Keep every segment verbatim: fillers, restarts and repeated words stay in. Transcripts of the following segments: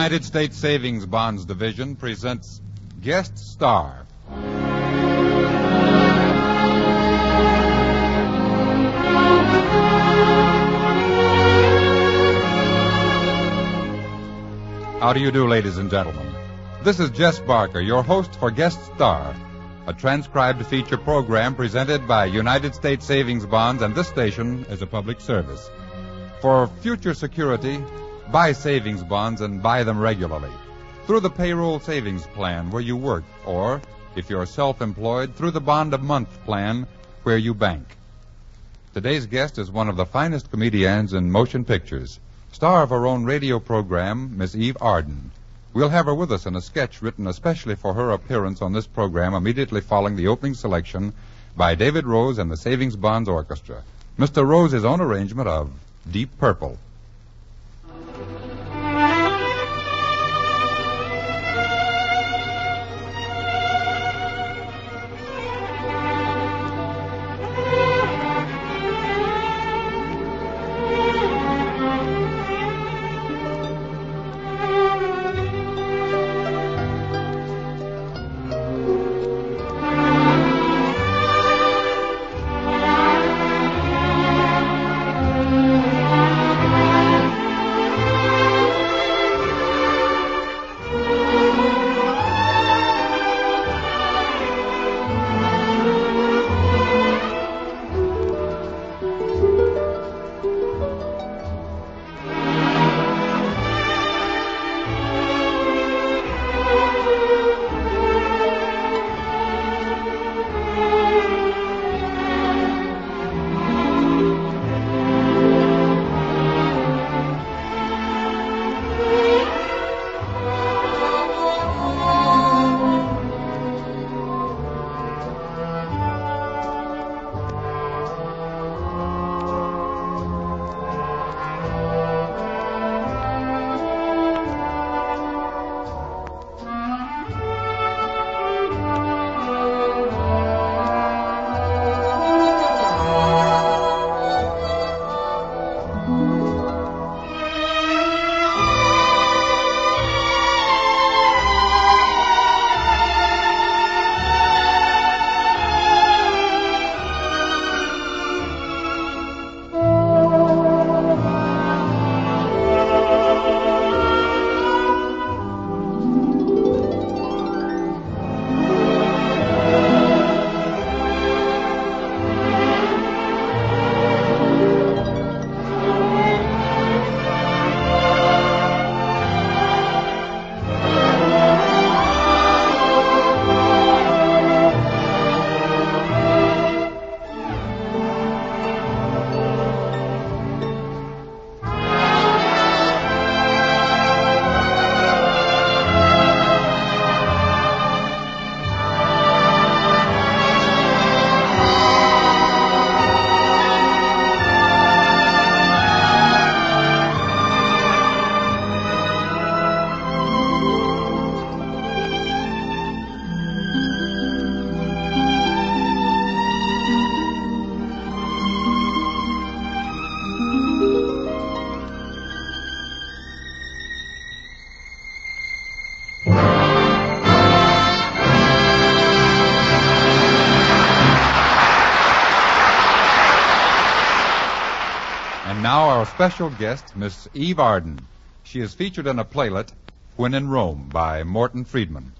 United States Savings Bonds Division presents Guest Star. How do you do, ladies and gentlemen? This is Jess Barker, your host for Guest Star, a transcribed feature program presented by United States Savings Bonds and this station as a public service. For future security, buy savings bonds and buy them regularly. Through the payroll savings plan where you work, or, if you're self-employed, through the bond a month plan where you bank. Today's guest is one of the finest comedians in motion pictures, star of her own radio program, Miss Eve Arden. We'll have her with us in a sketch written especially for her appearance on this program immediately following the opening selection by David Rose and the Savings Bonds Orchestra. Mister Rose's own arrangement of Deep Purple. Our special guest, Miss Eve Arden. She is featured in a playlet, When in Rome, by Morton Friedman.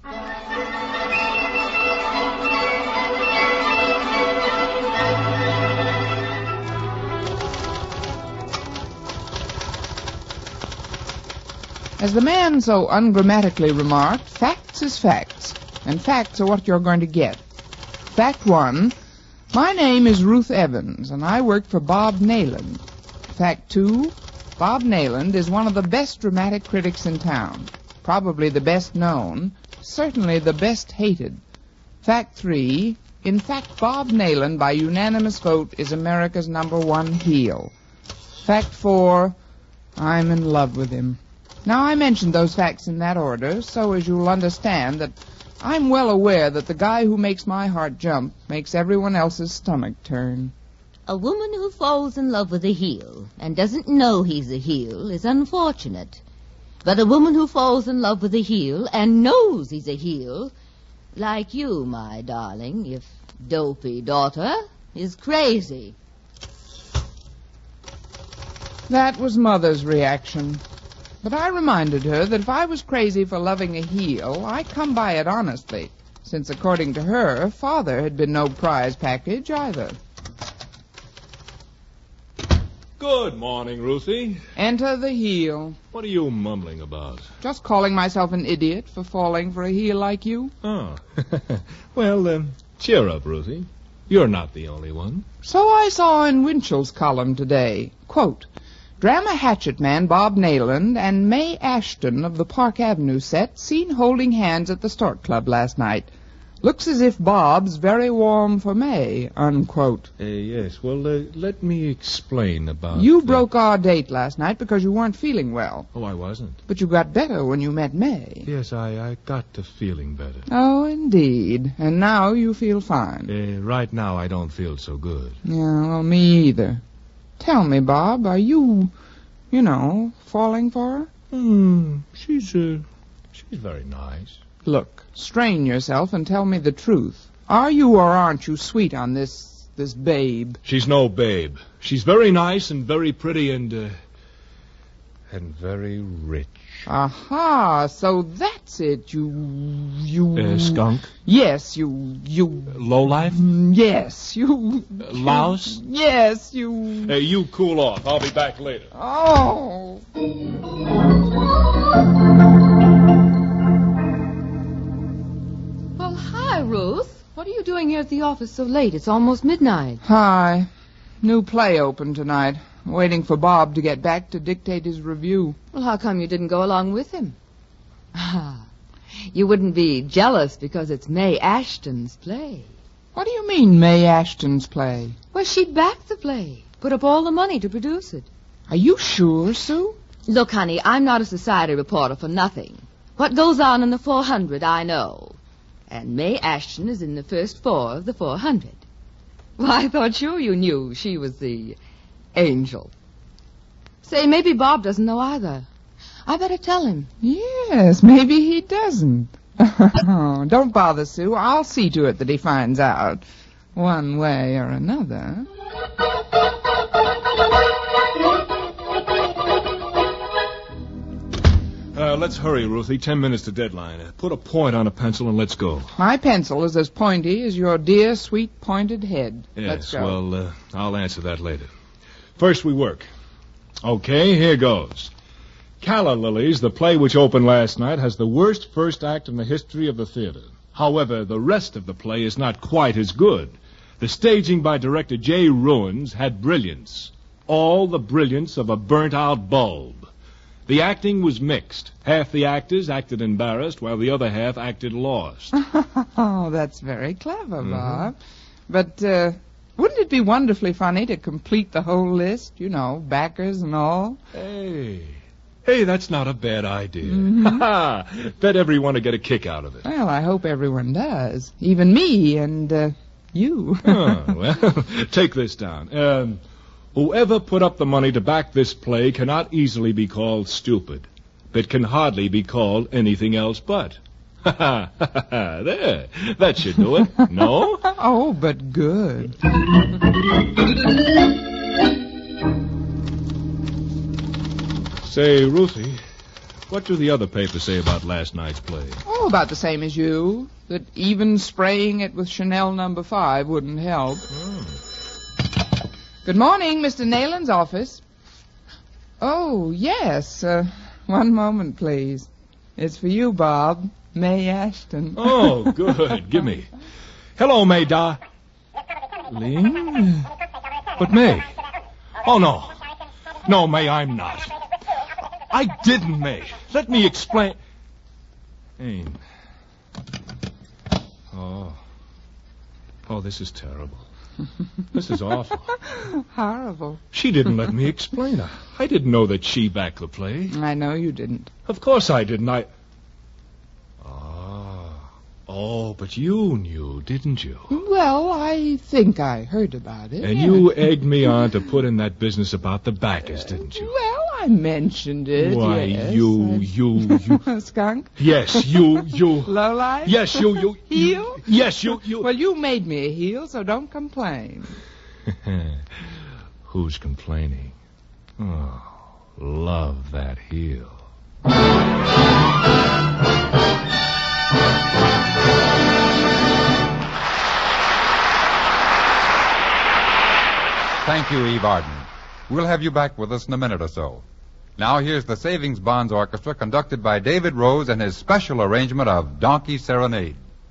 As the man so ungrammatically remarked, facts is facts, and facts are what you're going to get. Fact one, my name is Ruth Evans, and I work for Bob Nayland. Fact two, Bob Nayland is one of the best dramatic critics in town, probably the best known, certainly the best hated. Fact three, in fact, Bob Nayland, by unanimous vote, is America's number one heel. Fact four, I'm in love with him. Now, I mentioned those facts in that order, so as you'll understand that I'm well aware that the guy who makes my heart jump makes everyone else's stomach turn. A woman who falls in love with a heel and doesn't know he's a heel is unfortunate. But a woman who falls in love with a heel and knows he's a heel, like you, my darling, if dopey daughter, is crazy. That was Mother's reaction. But I reminded her that if I was crazy for loving a heel, I'd come by it honestly, since according to her, Father had been no prize package either. Good morning, Ruthie. Enter the heel. What are you mumbling about? Just calling myself an idiot for falling for a heel like you. Oh. Well, um, cheer up, Ruthie. You're not the only one. So I saw in Winchell's column today, quote, Drama hatchet man Bob Nayland and May Ashton of the Park Avenue set seen holding hands at the Stork Club last night. Looks as if Bob's very warm for May, unquote. Uh, yes, well, uh, let me explain about... You the... broke our date last night because you weren't feeling well. Oh, I wasn't. But you got better when you met May. Yes, I, I got to feeling better. Oh, indeed. And now you feel fine. Uh, right now, I don't feel so good. Yeah, well, me either. Tell me, Bob, are you, you know, falling for her? Hmm, she's, uh, she's very nice. Look, strain yourself and tell me the truth. Are you or aren't you sweet on this, this babe? She's no babe. She's very nice and very pretty and, uh, and very rich. Aha, so that's it, you, you... Uh, skunk? Yes, you, you... Lowlife? Yes, you... Uh, louse? Yes, you... Hey, you cool off. I'll be back later. Oh... Well, hi, Ruth. What are you doing here at the office so late? It's almost midnight. Hi. New play opened tonight. Waiting for Bob to get back to dictate his review. Well, how come you didn't go along with him? Ah, you wouldn't be jealous because it's May Ashton's play. What do you mean, May Ashton's play? Well, she backed the play, put up all the money to produce it. Are you sure, Sue? Look, honey, I'm not a society reporter for nothing. What goes on in the four hundred, I know. And May Ashton is in the first four of the four hundred. Well, I thought sure you knew she was the angel. Say, maybe Bob doesn't know either. I better tell him. Yes, maybe he doesn't. Don't bother, Sue. I'll see to it that he finds out, one way or another. Uh, let's hurry, Ruthie. Ten minutes to deadline. Uh, put a point on a pencil and let's go. My pencil is as pointy as your dear, sweet, pointed head. Yes, let's go. well, uh, I'll answer that later. First we work. Okay, here goes. Calla Lilies, the play which opened last night, has the worst first act in the history of the theater. However, the rest of the play is not quite as good. The staging by director Jay Ruins had brilliance. All the brilliance of a burnt-out bulb. The acting was mixed. Half the actors acted embarrassed, while the other half acted lost. Oh, that's very clever, Mm-hmm. Bob. But uh, wouldn't it be wonderfully funny to complete the whole list? You know, backers and all. Hey, hey, that's not a bad idea. Mm-hmm. Bet everyone will get a kick out of it. Well, I hope everyone does. Even me and uh, you. Oh, well, take this down. Um... Whoever put up the money to back this play cannot easily be called stupid, but can hardly be called anything else but. Ha ha ha ha! There, that should do it. No? Oh, but good. Say, Ruthie, what do the other papers say about last night's play? Oh, about the same as you. That even spraying it with Chanel number five wouldn't help. Oh. Good morning, Mister Nayland's office. Oh, yes. Uh, one moment, please. It's for you, Bob. May Ashton. Oh, good. Give me. Hello, May Da. Ling? But May. Oh, no. No, May, I'm not. I didn't, May. Let me explain. Aim. Oh. Oh, this is terrible. This is awful. Horrible. She didn't let me explain her. I didn't know that she backed the play. I know you didn't. Of course I didn't. I... Ah. Oh, but you knew, didn't you? Well, I think I heard about it. And yes. you egged me on to put in that business about the backers, didn't you? Well, I mentioned it. Why, yes. you, I- you, you. Skunk? Yes, you, you. Lowlife? Yes, you, you. Heel? You, yes, you, you. Well, you made me a heel, so don't complain. Who's complaining? Oh, love that heel. Thank you, Eve Arden. We'll have you back with us in a minute or so. Now here's the Savings Bonds Orchestra conducted by David Rose and his special arrangement of Donkey Serenade.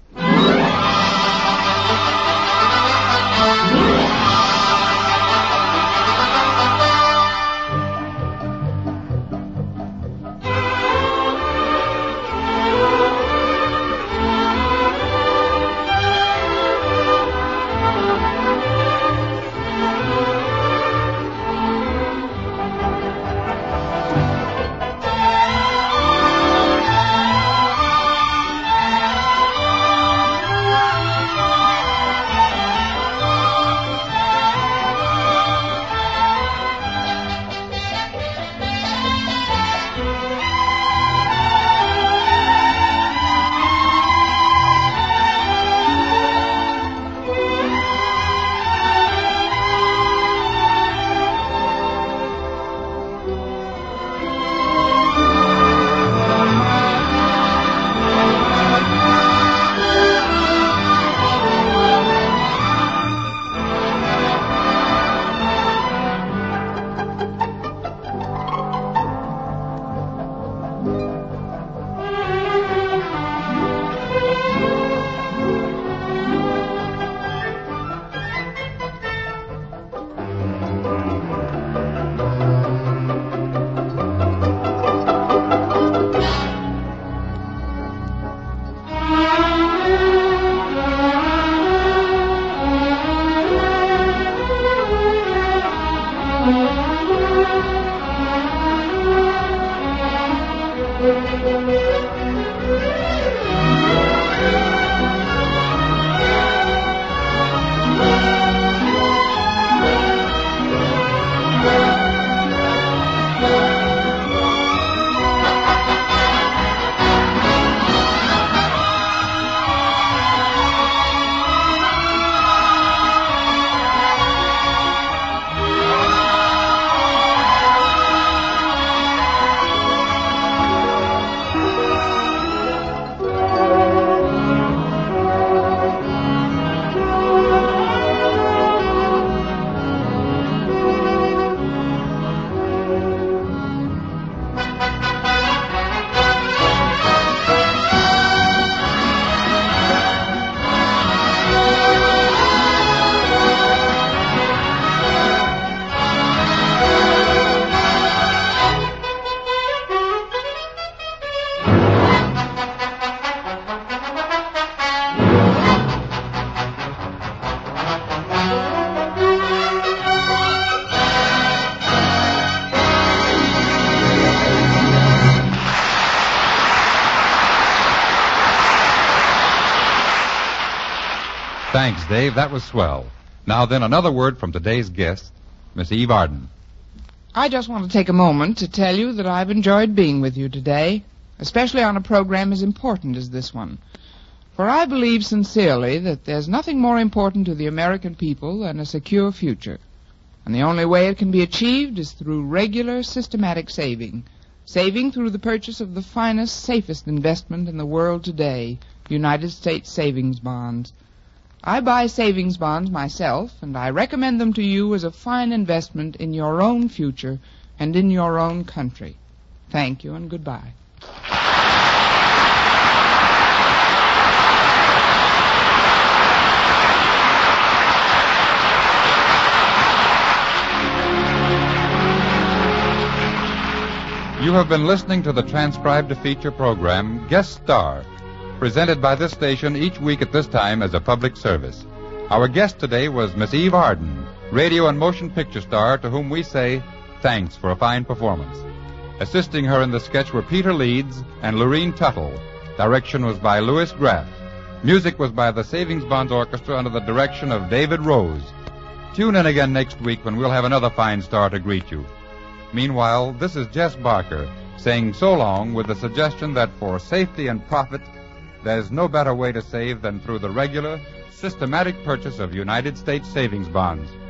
Thanks, Dave. That was swell. Now then, another word from today's guest, Miss Eve Arden. I just want to take a moment to tell you that I've enjoyed being with you today, especially on a program as important as this one. For I believe sincerely that there's nothing more important to the American people than a secure future. And the only way it can be achieved is through regular, systematic saving. Saving through the purchase of the finest, safest investment in the world today, United States savings bonds. I buy savings bonds myself, and I recommend them to you as a fine investment in your own future and in your own country. Thank you and goodbye. You have been listening to the transcribed feature program, Guest Star, presented by this station each week at this time as a public service. Our guest today was Miss Eve Arden, radio and motion picture star, to whom we say thanks for a fine performance. Assisting her in the sketch were Peter Leeds and Lorene Tuttle. Direction was by Louis Graff. Music was by the Savings Bonds Orchestra under the direction of David Rose. Tune in again next week when we'll have another fine star to greet you. Meanwhile, this is Jess Barker saying so long with the suggestion that for safety and profit, there's no better way to save than through the regular, systematic purchase of United States savings bonds.